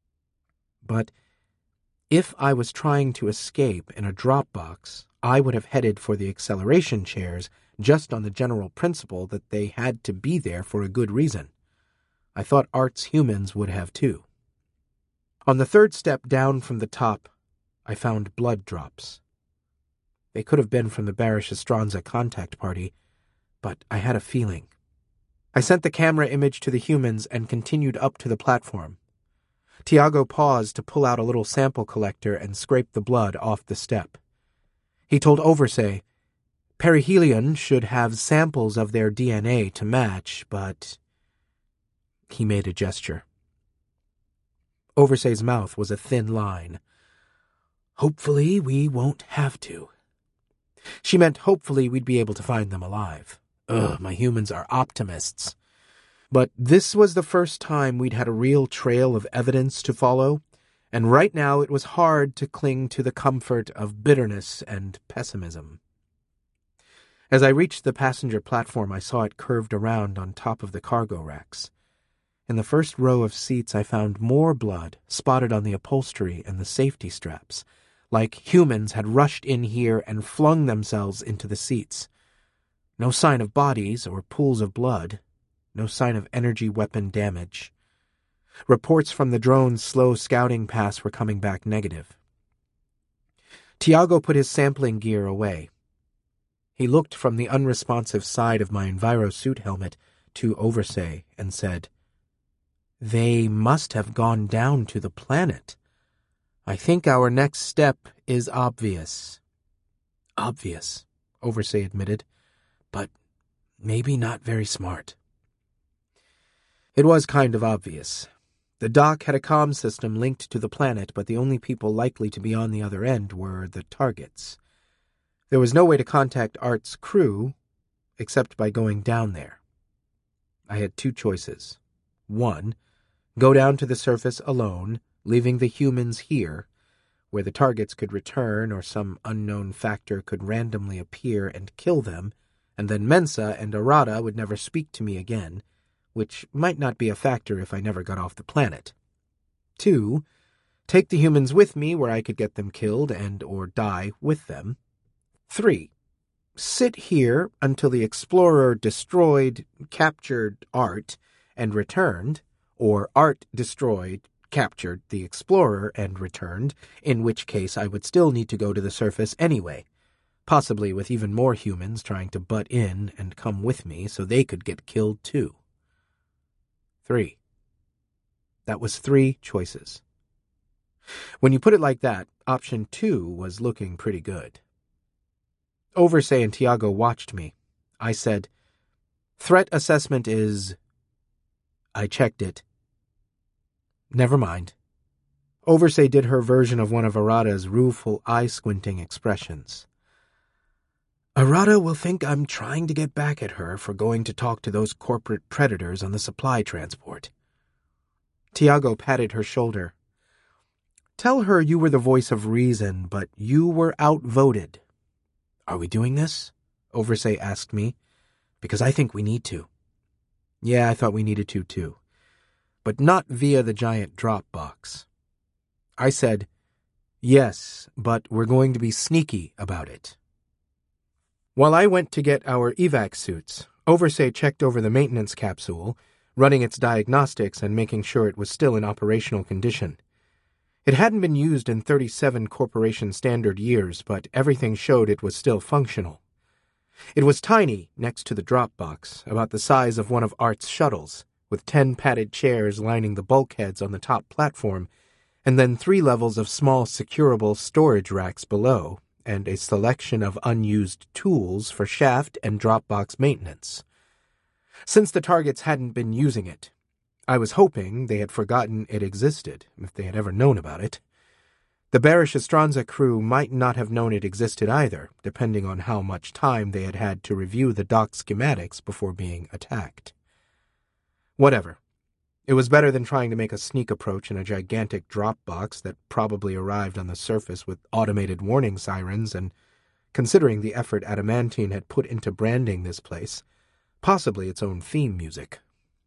But if I was trying to escape in a drop box, I would have headed for the acceleration chairs just on the general principle that they had to be there for a good reason. I thought Art's humans would have too. On the third step down from the top, I found blood drops. They could have been from the Barish Estranza contact party, but I had a feeling. I sent the camera image to the humans and continued up to the platform. Tiago paused to pull out a little sample collector and scrape the blood off the step. He told Oversee, "Perihelion should have samples of their D N A to match, but..." He made a gesture. Oversee's mouth was a thin line. "Hopefully we won't have to." She meant hopefully we'd be able to find them alive. Ugh, my humans are optimists. But this was the first time we'd had a real trail of evidence to follow, and right now it was hard to cling to the comfort of bitterness and pessimism. As I reached the passenger platform, I saw it curved around on top of the cargo racks. In the first row of seats, I found more blood spotted on the upholstery and the safety straps, like humans had rushed in here and flung themselves into the seats. No sign of bodies or pools of blood. No sign of energy weapon damage. Reports from the drone's slow scouting pass were coming back negative. Tiago put his sampling gear away. He looked from the unresponsive side of my EnviroSuit helmet to Oversee and said, "They must have gone down to the planet. I think our next step is obvious." "Obvious," Oversee admitted, "but maybe not very smart." It was kind of obvious. The dock had a comm system linked to the planet, but the only people likely to be on the other end were the targets. There was no way to contact Art's crew, except by going down there. I had two choices. One, go down to the surface alone, leaving the humans here, where the targets could return or some unknown factor could randomly appear and kill them, and then Mensa and Arata would never speak to me again, which might not be a factor if I never got off the planet. Two, take the humans with me where I could get them killed and or die with them. Three, sit here until the Explorer destroyed, captured Art, and returned, or Art destroyed, captured the Explorer and returned, in which case I would still need to go to the surface anyway, possibly with even more humans trying to butt in and come with me so they could get killed too. Three. That was three choices. When you put it like that, option two was looking pretty good. Oversay and Tiago watched me. I said, "Threat assessment is..." I checked it. Never mind. Oversay did her version of one of Arata's rueful eye-squinting expressions. Arata will think I'm trying to get back at her for going to talk to those corporate predators on the supply transport. Tiago patted her shoulder. Tell her you were the voice of reason, but you were outvoted. Are we doing this? Oversay asked me. Because I think we need to. Yeah, I thought we needed to too. But not via the giant drop box. I said, yes, but we're going to be sneaky about it. While I went to get our evac suits, Oversay checked over the maintenance capsule, running its diagnostics and making sure it was still in operational condition. It hadn't been used in thirty-seven Corporation standard years, but everything showed it was still functional. It was tiny next to the drop box, about the size of one of Art's shuttles, with ten padded chairs lining the bulkheads on the top platform, and then three levels of small securable storage racks below, and a selection of unused tools for shaft and drop box maintenance. Since the targets hadn't been using it, I was hoping they had forgotten it existed, if they had ever known about it. The Barish Estranza crew might not have known it existed either, depending on how much time they had had to review the dock schematics before being attacked. Whatever. It was better than trying to make a sneak approach in a gigantic drop box that probably arrived on the surface with automated warning sirens, and, considering the effort Adamantine had put into branding this place, possibly its own theme music.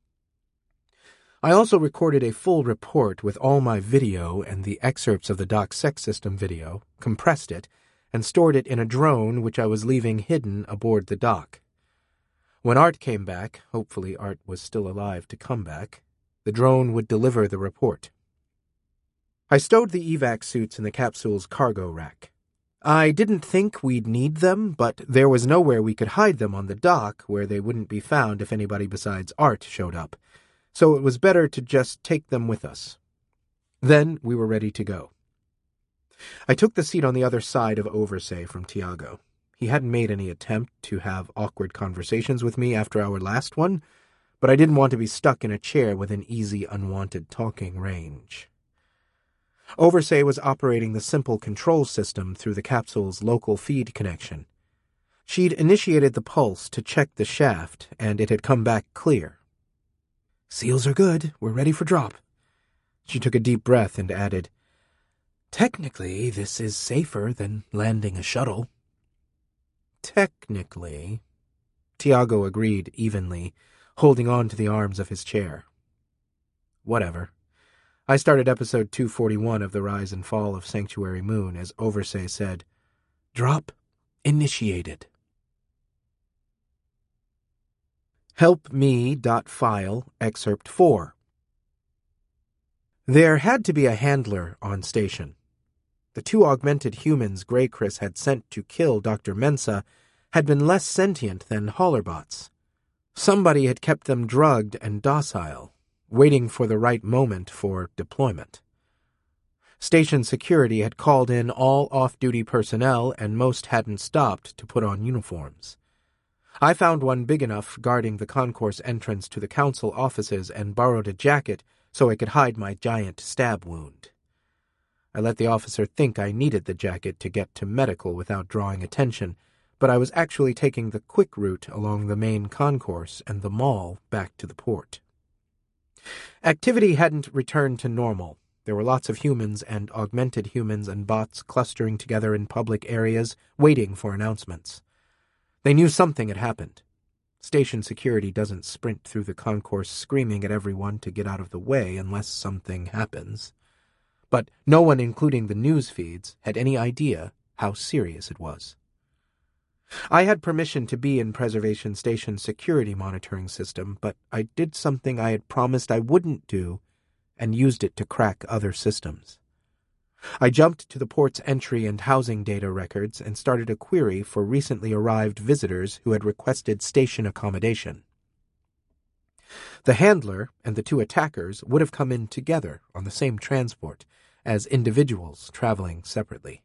I also recorded a full report with all my video and the excerpts of the dock sex system video, compressed it, and stored it in a drone which I was leaving hidden aboard the dock. When Art came back, hopefully Art was still alive to come back, the drone would deliver the report. I stowed the evac suits in the capsule's cargo rack. I didn't think we'd need them, but there was nowhere we could hide them on the dock where they wouldn't be found if anybody besides Art showed up, so it was better to just take them with us. Then we were ready to go. I took the seat on the other side of Oversay from Tiago. He hadn't made any attempt to have awkward conversations with me after our last one, but I didn't want to be stuck in a chair within easy, unwanted talking range. Oversay was operating the simple control system through the capsule's local feed connection. She'd initiated the pulse to check the shaft, and it had come back clear. Seals are good. We're ready for drop. She took a deep breath and added, Technically, this is safer than landing a shuttle. Technically, Tiago agreed evenly, holding on to the arms of his chair. Whatever. I started episode two forty-one of The Rise and Fall of Sanctuary Moon as Oversay said, Drop initiated. Help me.file excerpt four. There had to be a handler on station. The two augmented humans Grey Chris had sent to kill Doctor Mensa had been less sentient than Hollerbots. Somebody had kept them drugged and docile, waiting for the right moment for deployment. Station security had called in all off-duty personnel, and most hadn't stopped to put on uniforms. I found one big enough guarding the concourse entrance to the council offices and borrowed a jacket so I could hide my giant stab wound. I let the officer think I needed the jacket to get to medical without drawing attention, but I was actually taking the quick route along the main concourse and the mall back to the port. Activity hadn't returned to normal, There were lots of humans and augmented humans and bots clustering together in public areas, waiting for announcements. They knew something had happened. Station security doesn't sprint through the concourse screaming at everyone to get out of the way unless something happens. But no one, including the news feeds, had any idea how serious it was. I had permission to be in Preservation Station's security monitoring system, but I did something I had promised I wouldn't do and used it to crack other systems. I jumped to the port's entry and housing data records and started a query for recently arrived visitors who had requested station accommodation. The handler and the two attackers would have come in together on the same transport, as individuals traveling separately.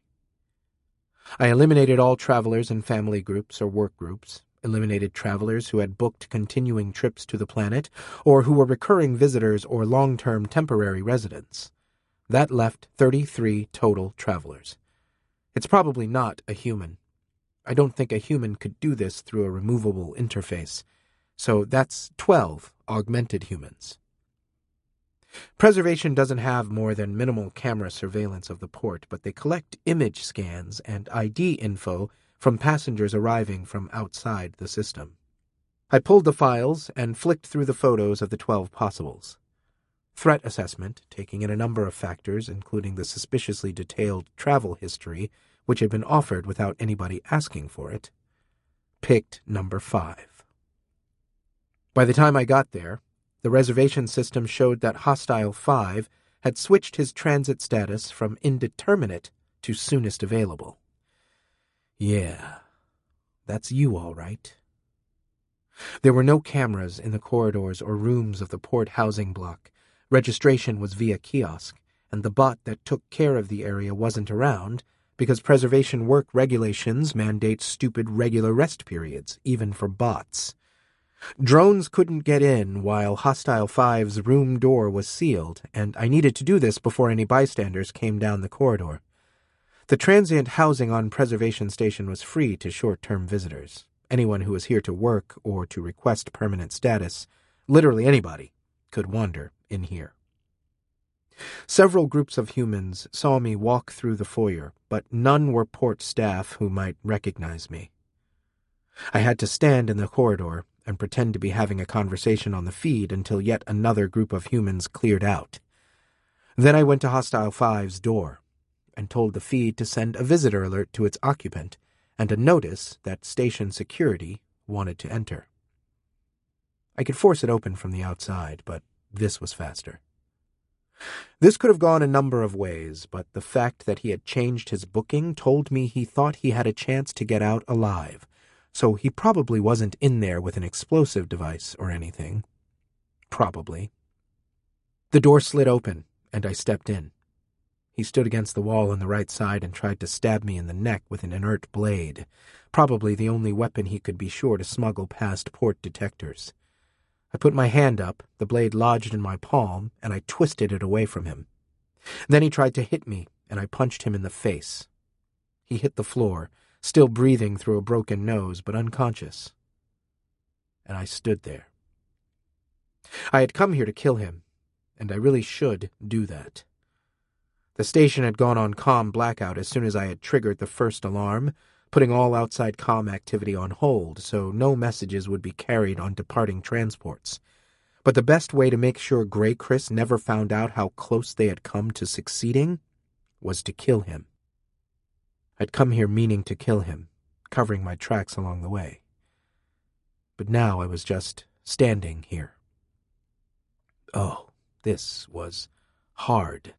I eliminated all travelers in family groups or work groups, eliminated travelers who had booked continuing trips to the planet, or who were recurring visitors or long-term temporary residents. That left thirty-three total travelers. It's probably not a human. I don't think a human could do this through a removable interface. So that's twelve augmented humans. Preservation doesn't have more than minimal camera surveillance of the port, but they collect image scans and I D info from passengers arriving from outside the system. I pulled the files and flicked through the photos of the twelve possibles. Threat assessment, taking in a number of factors, including the suspiciously detailed travel history, which had been offered without anybody asking for it, picked number five. By the time I got there, the reservation system showed that Hostile five had switched his transit status from indeterminate to soonest available. Yeah, that's you all right. There were no cameras in the corridors or rooms of the port housing block. Registration was via kiosk, and the bot that took care of the area wasn't around because preservation work regulations mandate stupid regular rest periods, even for bots. Drones couldn't get in while Hostile five's room door was sealed, and I needed to do this before any bystanders came down the corridor. The transient housing on Preservation Station was free to short-term visitors. Anyone who was here to work or to request permanent status, literally anybody, could wander in here. Several groups of humans saw me walk through the foyer, but none were port staff who might recognize me. I had to stand in the corridor and pretend to be having a conversation on the feed until yet another group of humans cleared out. Then I went to Hostile five's door and told the feed to send a visitor alert to its occupant and a notice that station security wanted to enter. I could force it open from the outside, but this was faster. This could have gone a number of ways, but the fact that he had changed his booking told me he thought he had a chance to get out alive, so he probably wasn't in there with an explosive device or anything. Probably. The door slid open, and I stepped in. He stood against the wall on the right side and tried to stab me in the neck with an inert blade, probably the only weapon he could be sure to smuggle past port detectors. I put my hand up, the blade lodged in my palm, and I twisted it away from him. Then he tried to hit me, and I punched him in the face. He hit the floor, still breathing through a broken nose, but unconscious. And I stood there. I had come here to kill him, and I really should do that. The station had gone on comm blackout as soon as I had triggered the first alarm, putting all outside comm activity on hold so no messages would be carried on departing transports. But the best way to make sure Grey Chris never found out how close they had come to succeeding was to kill him. I'd come here meaning to kill him, covering my tracks along the way. But now I was just standing here. Oh, this was hard.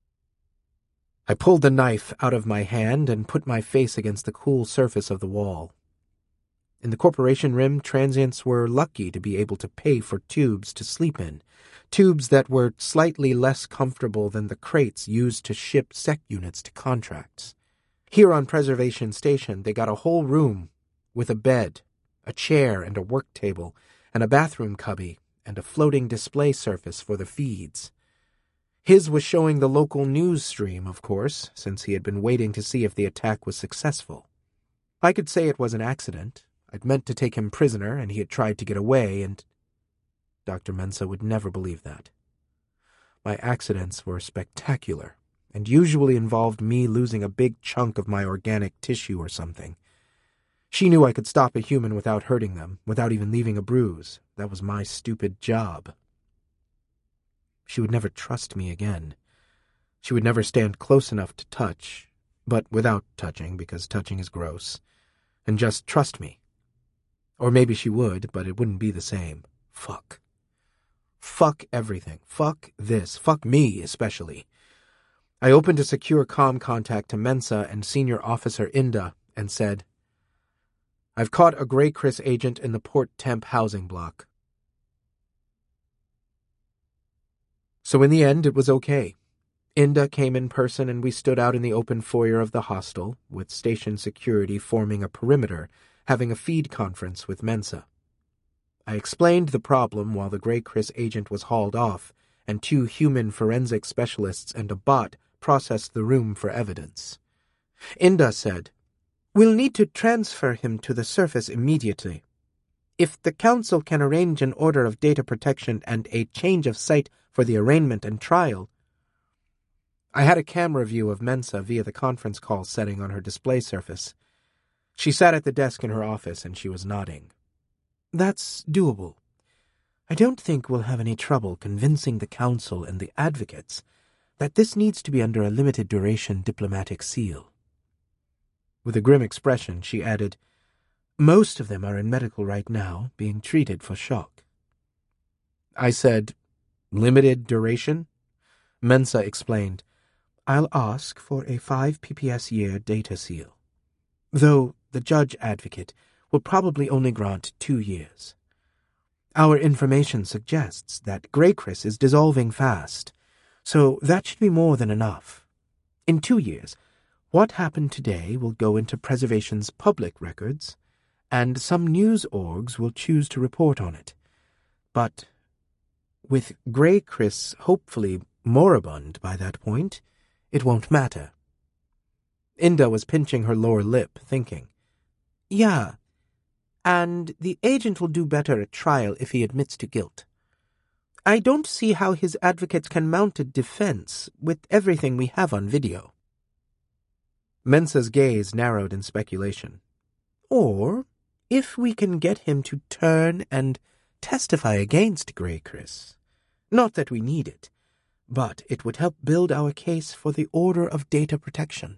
I pulled the knife out of my hand and put my face against the cool surface of the wall. In the Corporation Rim, transients were lucky to be able to pay for tubes to sleep in, tubes that were slightly less comfortable than the crates used to ship sec units to contracts. Here on Preservation Station, they got a whole room with a bed, a chair and a work table, and a bathroom cubby, and a floating display surface for the feeds. His was showing the local news stream, of course, since he had been waiting to see if the attack was successful. I could say it was an accident. I'd meant to take him prisoner, and he had tried to get away, and Doctor Mensah would never believe that. My accidents were spectacular, and usually involved me losing a big chunk of my organic tissue or something. She knew I could stop a human without hurting them, without even leaving a bruise. That was my stupid job. She would never trust me again. She would never stand close enough to touch, but without touching, because touching is gross, and just trust me. Or maybe she would, but it wouldn't be the same. Fuck. Fuck everything. Fuck this. Fuck me, especially. I opened a secure comm contact to Mensa and Senior Officer Inda and said, "I've caught a Grey Chris agent in the Port Temp housing block." So in the end, it was okay. Inda came in person and we stood out in the open foyer of the hostel, with station security forming a perimeter, having a feed conference with Mensa. I explained the problem while the Grey Chris agent was hauled off, and two human forensic specialists and a bot processed the room for evidence. Inda said, "We'll need to transfer him to the surface immediately. If the Council can arrange an order of data protection and a change of site for the arraignment and trial." I had a camera view of Mensa via the conference call setting on her display surface. She sat at the desk in her office and she was nodding. "That's doable. I don't think we'll have any trouble convincing the Council and the advocates that this needs to be under a limited duration diplomatic seal." With a grim expression, she added, "Most of them are in medical right now, being treated for shock." I said, "Limited duration?" Mensa explained, "I'll ask for a five P P S year data seal, though the judge advocate will probably only grant two years. Our information suggests that Grey Chris is dissolving fast, so that should be more than enough. In two years, what happened today will go into preservation's public records, and some news orgs will choose to report on it. But with Grey Chris hopefully moribund by that point, it won't matter." Inda was pinching her lower lip, thinking. "Yeah, and the agent will do better at trial if he admits to guilt. I don't see how his advocates can mount a defense with everything we have on video." Mensa's gaze narrowed in speculation. "Or if we can get him to turn and testify against Grey Chris. Not that we need it, but it would help build our case for the order of data protection."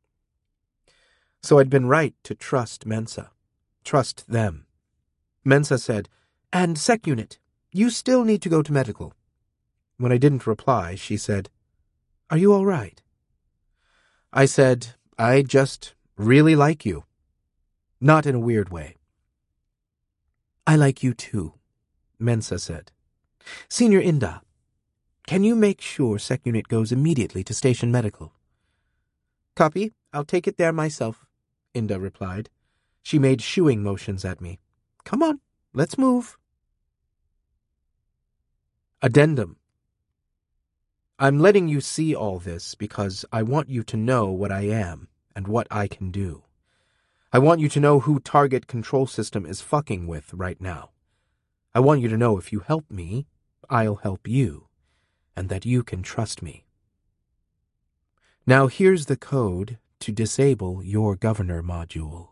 So I'd been right to trust Mensa. Trust them. Mensa said, "And Sec Unit, you still need to go to medical." When I didn't reply, she said, "Are you all right?" I said, "I just really like you." Not in a weird way. "I like you too," Mensa said. "Senior Inda, can you make sure Sec Unit goes immediately to Station Medical?" "Copy. I'll take it there myself," Inda replied. She made shooing motions at me. "Come on, let's move." Addendum. I'm letting you see all this because I want you to know what I am and what I can do. I want you to know who Target Control System is fucking with right now. I want you to know if you help me, I'll help you, and that you can trust me. Now here's the code to disable your governor module.